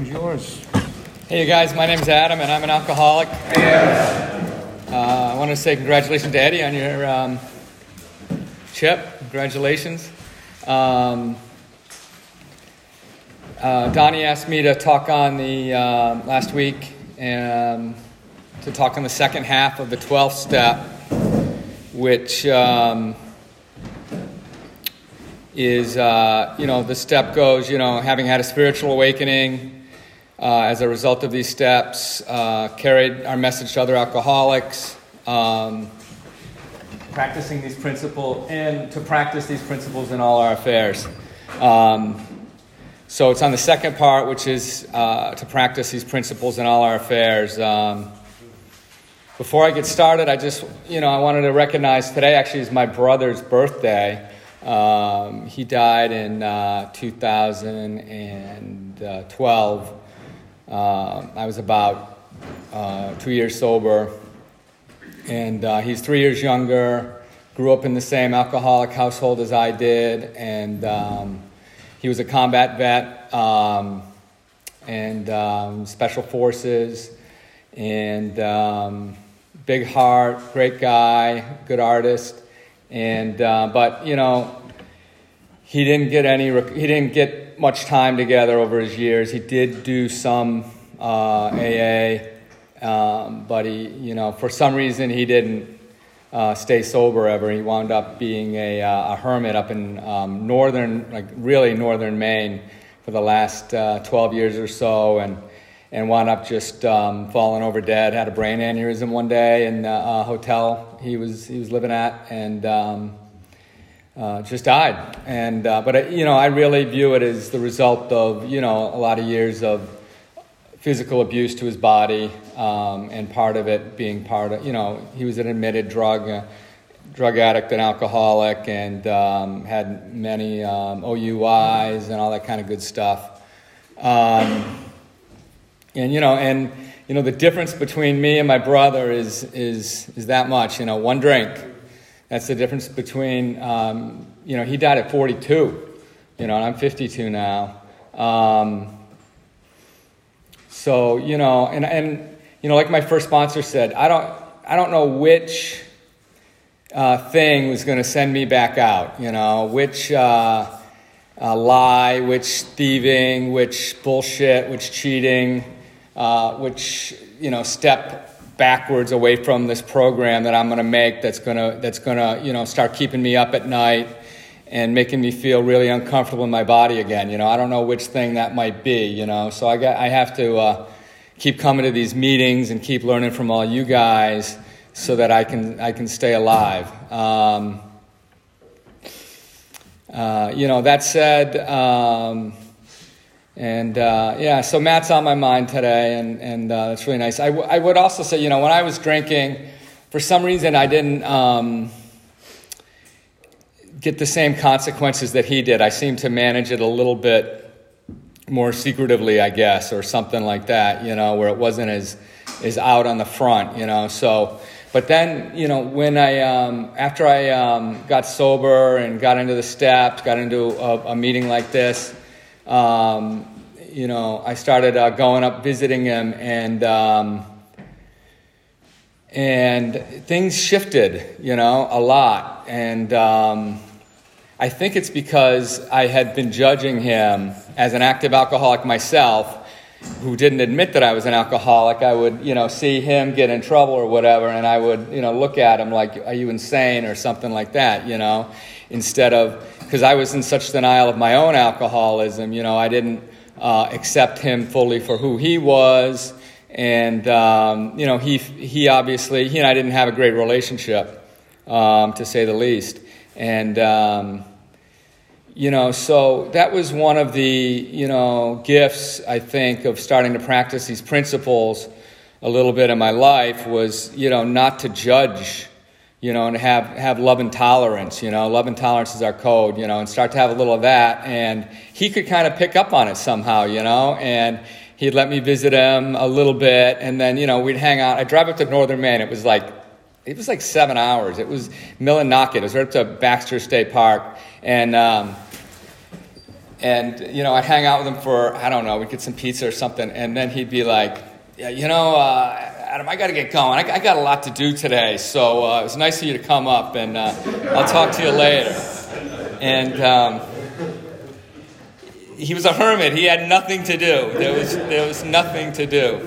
yours. Hey, you guys, my name's Adam, and I'm an alcoholic. I want to say congratulations to Eddie on your chip. Congratulations. Donnie asked me to talk on the last week and to talk on the second half of the 12th step, which is, the step goes, having had a spiritual awakening as a result of these steps, carried our message to other alcoholics, practicing these principles, and to practice these principles in all our affairs. So it's on the second part, which is to practice these principles in all our affairs. Before I get started, I just, I wanted to recognize today actually is my brother's birthday. He died in 2012. I was about 2 years sober, and he's 3 years younger, grew up in the same alcoholic household as I did, and he was a combat vet and special forces, and big heart, great guy, good artist, and but he didn't get much time together over his years. He did do some AA, but he, for some reason he didn't stay sober ever. He wound up being a hermit up in northern Maine for the last 12 years or so, and wound up just falling over dead. Had a brain aneurysm one day in a hotel he was living at, and just died. And but I really view it as the result of a lot of years of physical abuse to his body, and part of it being part of he was an admitted drug addict and alcoholic, and had many OUIs and all that kind of good stuff. And the difference between me and my brother is that much. One drink. That's the difference between, he died at 42, and I'm 52 now. So, like my first sponsor said, I don't know which thing was going to send me back out, which lie, which thieving, which bullshit, which cheating, which, step backwards away from this program that I'm going to make that's going to start keeping me up at night and making me feel really uncomfortable in my body again. I don't know which thing that might be, so I have to keep coming to these meetings and keep learning from all you guys so that I can stay alive. That said, so Matt's on my mind today, and that's really nice. I would also say, when I was drinking, for some reason I didn't get the same consequences that he did. I seemed to manage it a little bit more secretively, I guess, or something like that, where it wasn't as out on the front, So, but then, when after I got sober and got into the steps, got into a meeting like this, I started going up, visiting him, and things shifted, a lot. And I think it's because I had been judging him as an active alcoholic myself, who didn't admit that I was an alcoholic. I would, see him get in trouble or whatever, and I would, look at him like, are you insane or something like that, instead of, because I was in such denial of my own alcoholism, I didn't accept him fully for who he was, and, he obviously, he and I didn't have a great relationship, to say the least, and, so that was one of the, gifts, I think, of starting to practice these principles a little bit in my life was, not to judge, and have love and tolerance, love and tolerance is our code, and start to have a little of that. And he could kind of pick up on it somehow, and he'd let me visit him a little bit. And then, we'd hang out. I'd drive up to northern Maine. It was like 7 hours. It was Millinocket. It was right up to Baxter State Park. And And, I'd hang out with him for, I don't know, we'd get some pizza or something. And then he'd be like, yeah, Adam, I got to get going. I got a lot to do today. So it was nice of you to come up, and I'll talk to you later. And he was a hermit. He had nothing to do. There was nothing to do.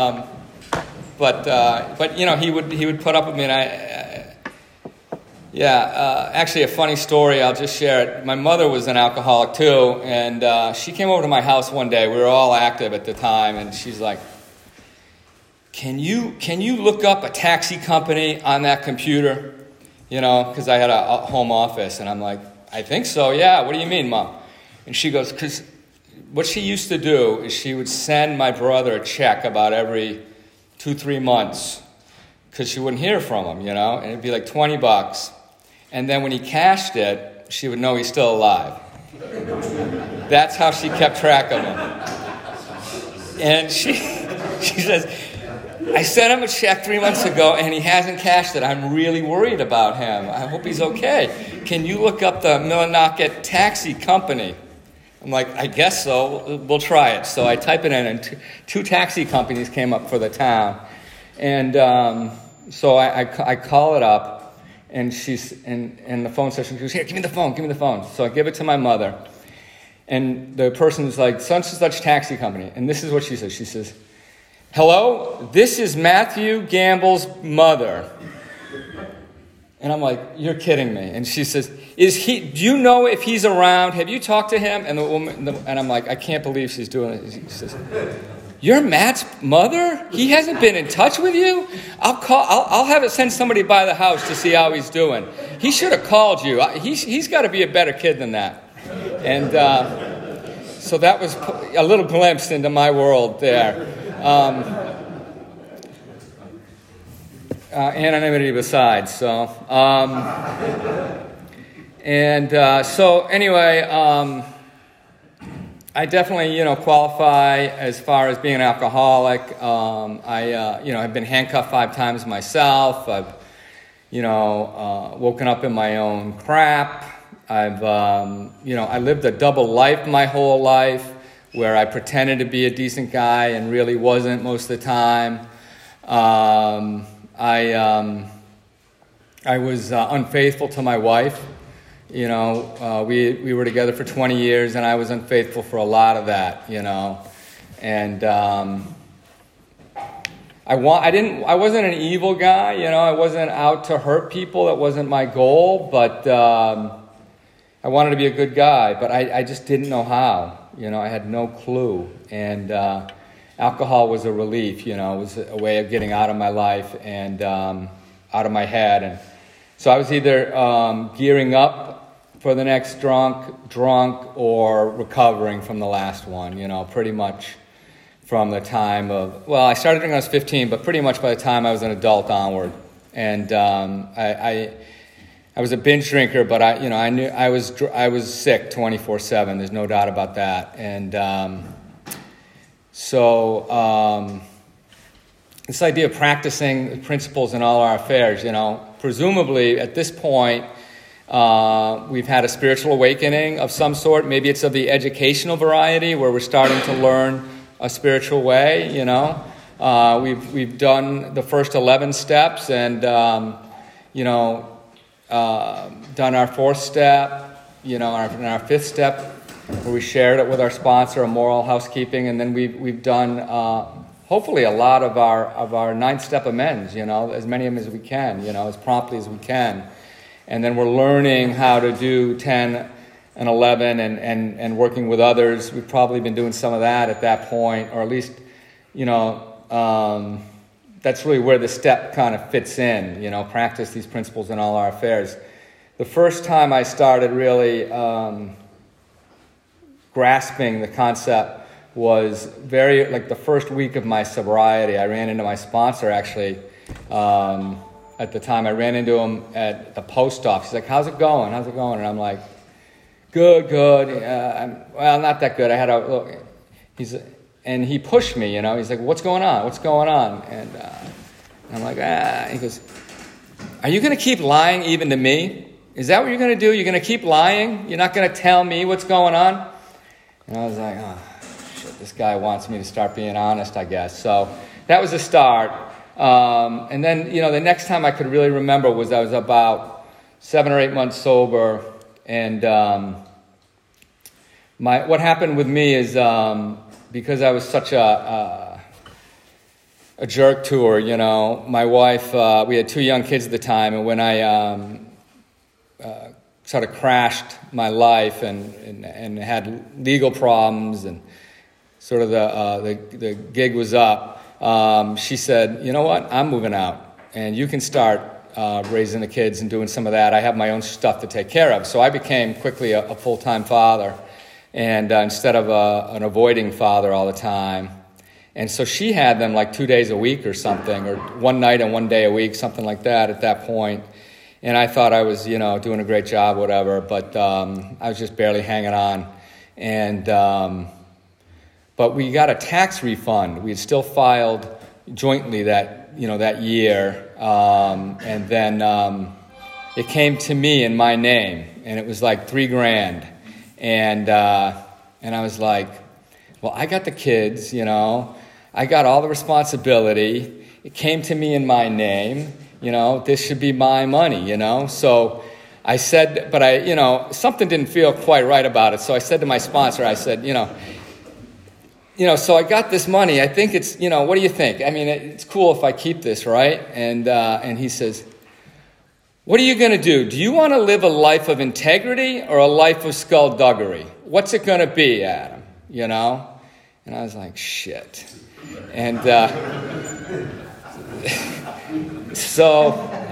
But he would put up with me, and actually a funny story. I'll just share it. My mother was an alcoholic too, and she came over to my house one day. We were all active at the time, and she's like, Can you look up a taxi company on that computer? Because I had a home office, and I'm like, I think so. Yeah. What do you mean, Mom? And she goes, because what she used to do is she would send my brother a check about every 2-3 months, because she wouldn't hear from him, and it'd be like $20. And then when he cashed it, she would know he's still alive. That's how she kept track of him. And she says, I sent him a check 3 months ago, and he hasn't cashed it. I'm really worried about him. I hope he's okay. Can you look up the Millinocket Taxi Company? I'm like, I guess so. We'll try it. So I type it in, and two taxi companies came up for the town. And so I call it up, and she's in the phone session. She goes, here, give me the phone. So I give it to my mother. And the person is like, such and such taxi company. And this is what she says. She says, hello, this is Matthew Gamble's mother. And I'm like, you're kidding me. And she says, do you know if he's around? Have you talked to him? And the woman, and I'm like, I can't believe she's doing it. She says, you're Matt's mother? He hasn't been in touch with you? I'll have it send somebody by the house to see how he's doing. He should have called you. He's got to be a better kid than that. And so that was a little glimpse into my world there. Anonymity besides. So, so anyway, I definitely, qualify as far as being an alcoholic. I've been handcuffed 5 times myself. I've, woken up in my own crap. I've, I lived a double life my whole life, where I pretended to be a decent guy and really wasn't most of the time. I was unfaithful to my wife. We were together for 20 years, and I was unfaithful for a lot of that. And I wasn't an evil guy. I wasn't out to hurt people. That wasn't my goal. But I wanted to be a good guy. But I just didn't know how. I had no clue. And alcohol was a relief, it was a way of getting out of my life and out of my head. And so I was either gearing up for the next drunk, or recovering from the last one, pretty much from the time of, I started drinking when I was 15, but pretty much by the time I was an adult onward. And I was a binge drinker, but I knew I was sick 24/7. There's no doubt about that. And So this idea of practicing principles in all our affairs, presumably at this point, we've had a spiritual awakening of some sort. Maybe it's of the educational variety, where we're starting to learn a spiritual way. We've done the first 11 steps, and done our 4th step, and our 5th step, where we shared it with our sponsor, a moral housekeeping, and then we've done hopefully a lot of our 9th step amends, as many of them as we can, as promptly as we can. And then we're learning how to do 10 and 11 and working with others. We've probably been doing some of that at that point, or at least, that's really where the step kind of fits in, practice these principles in all our affairs. The first time I started really grasping the concept was the first week of my sobriety. I ran into my sponsor, actually, at the time. I ran into him at the post office. He's like, how's it going? And I'm like, good. Not that good. I had a look. And he pushed me, He's like, what's going on? And I'm like, He goes, are you going to keep lying even to me? Is that what you're going to do? You're going to keep lying? You're not going to tell me what's going on? And I was like, oh, shit, this guy wants me to start being honest, I guess. So that was a start. And then, the next time I could really remember was I was about 7 or 8 months sober. And what happened with me is because I was such a jerk to her, my wife, we had 2 young kids at the time, and when I sort of crashed my life and had legal problems and sort of the gig was up, she said, you know what, I'm moving out, and you can start raising the kids and doing some of that. I have my own stuff to take care of. So I became quickly a full-time father, and instead of an avoiding father all the time. And so she had them like 2 days a week or something, or one night and 1 day a week, something like that at that point. And I thought I was, doing a great job, whatever, but I was just barely hanging on. And but we got a tax refund. We had still filed jointly that year, and then it came to me in my name, and it was like $3,000, and I was like, well, I got the kids, I got all the responsibility. It came to me in my name. This should be my money, So I said, but something didn't feel quite right about it. So I said to my sponsor, I said, so I got this money. I think it's, what do you think? I mean, it's cool if I keep this, right? And he says, what are you going to do? Do you want to live a life of integrity or a life of skullduggery? What's it going to be, Adam? And I was like, shit. And so,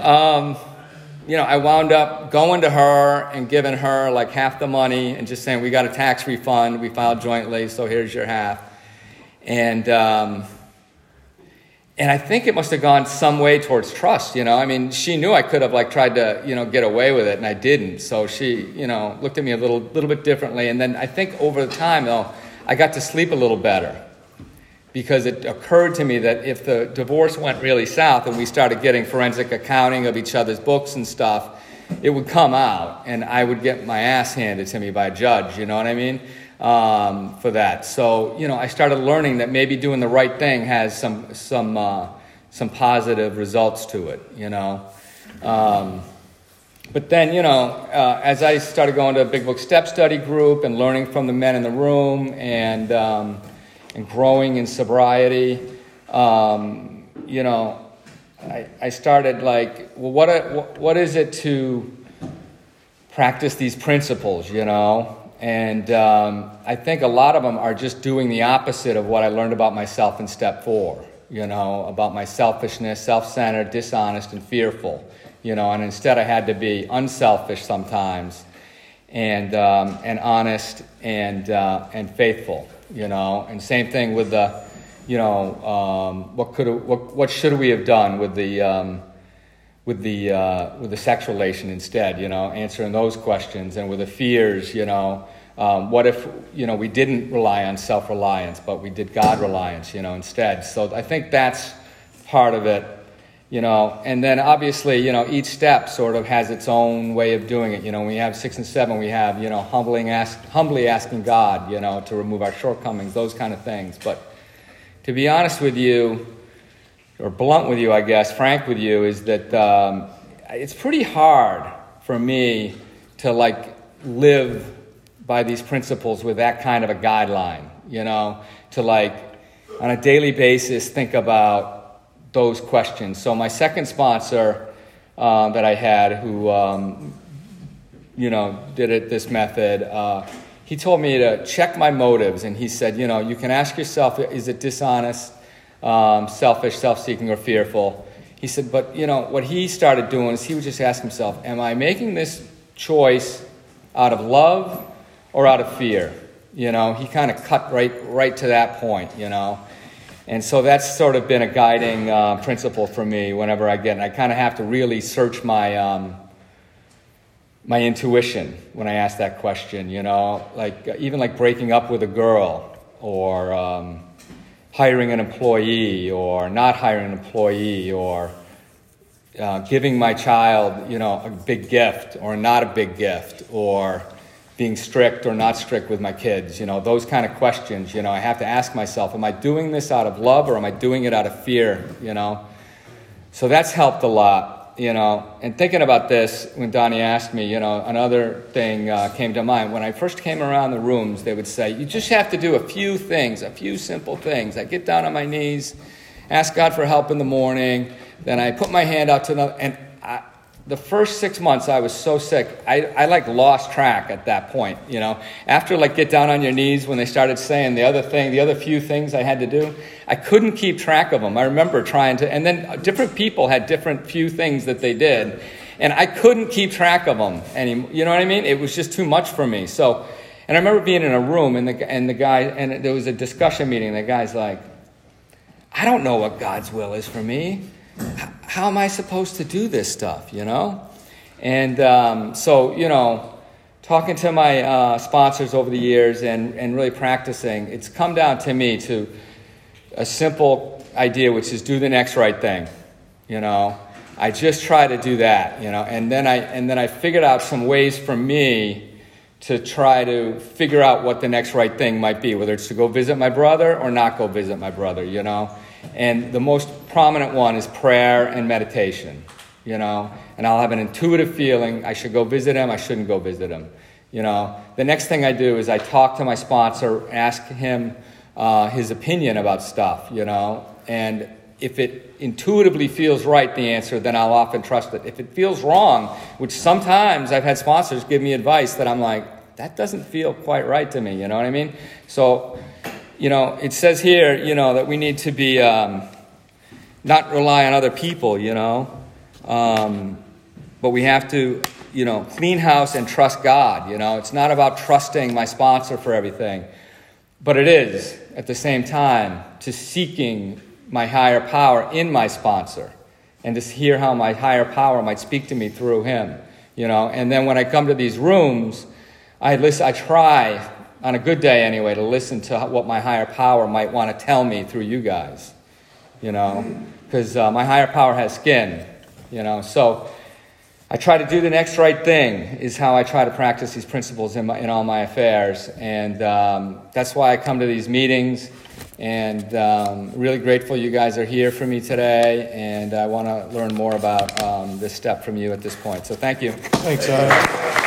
I wound up going to her and giving her like half the money and just saying, we got a tax refund. We filed jointly, so here's your half. And I think it must have gone some way towards trust, I mean, she knew I could have like tried to, get away with it, and I didn't. So she, looked at me a little bit differently. And then I think over the time, though, I got to sleep a little better, because it occurred to me that if the divorce went really south and we started getting forensic accounting of each other's books and stuff, it would come out and I would get my ass handed to me by a judge, you know what I mean, for that. So, I started learning that maybe doing the right thing has some positive results to it, But then, as I started going to a Big Book Step Study group and learning from the men in the room and growing in sobriety, I started like, well, what is it to practice these principles, And I think a lot of them are just doing the opposite of what I learned about myself in step 4, about my selfishness, self-centered, dishonest, and fearful, and instead I had to be unselfish sometimes and honest and faithful. And same thing with the, what should we have done with the sex relation instead, answering those questions, and with the fears, what if, we didn't rely on self-reliance, but we did God-reliance, instead. So I think that's part of it, and then obviously, each step sort of has its own way of doing it. When we have 6 and 7, we have, humbly asking God, to remove our shortcomings, those kind of things. But to be honest with you, or blunt with you, I guess, frank with you, is that it's pretty hard for me to live by these principles with that kind of a guideline, to on a daily basis think about those questions. So my second sponsor that I had, who did this method, he told me to check my motives, and he said, you can ask yourself, is it dishonest, selfish, self-seeking, or fearful? He said, but what he started doing is he would just ask himself, am I making this choice out of love or out of fear? He kind of cut right to that point, And so that's sort of been a guiding principle for me whenever I kind of have to really search my my intuition when I ask that question, even breaking up with a girl, or hiring an employee, or not hiring an employee, or giving my child, a big gift or not a big gift, or being strict or not strict with my kids, those kind of questions, I have to ask myself, am I doing this out of love or am I doing it out of fear, So that's helped a lot, And thinking about this, when Donnie asked me, another thing came to mind. When I first came around the rooms, they would say, you just have to do a few things, a few simple things. I get down on my knees, ask God for help in the morning, then I put my hand out to another, and the first 6 months I was so sick, I lost track at that point, After get down on your knees when they started saying the other few things I had to do, I couldn't keep track of them. I remember trying to, and then different people had different few things that they did, and I couldn't keep track of them anymore. You know what I mean? It was just too much for me. So, and I remember being in a room and the guy, and there was a discussion meeting. The guy's like, I don't know what God's will is for me. How am I supposed to do this stuff, And so, talking to my sponsors over the years and really practicing, it's come down to me to a simple idea, which is do the next right thing, I just try to do that, and then I figured out some ways for me to try to figure out what the next right thing might be, whether it's to go visit my brother or not go visit my brother, And the most prominent one is prayer and meditation, And I'll have an intuitive feeling I should go visit him, I shouldn't go visit him, The next thing I do is I talk to my sponsor, ask him his opinion about stuff, And if it intuitively feels right, the answer, then I'll often trust it. If it feels wrong, which sometimes I've had sponsors give me advice that I'm like, that doesn't feel quite right to me, you know what I mean? So, it says here, that we need to be, not rely on other people, but we have to, clean house and trust God, It's not about trusting my sponsor for everything, but it is, at the same time, to seeking my higher power in my sponsor and to hear how my higher power might speak to me through him, And then when I come to these rooms, I try, on a good day anyway, to listen to what my higher power might want to tell me through you guys, because my higher power has skin, So I try to do the next right thing is how I try to practice these principles in all my affairs, and that's why I come to these meetings, and really grateful you guys are here for me today, and I want to learn more about this step from you at this point. So thank you. Thanks, Adam.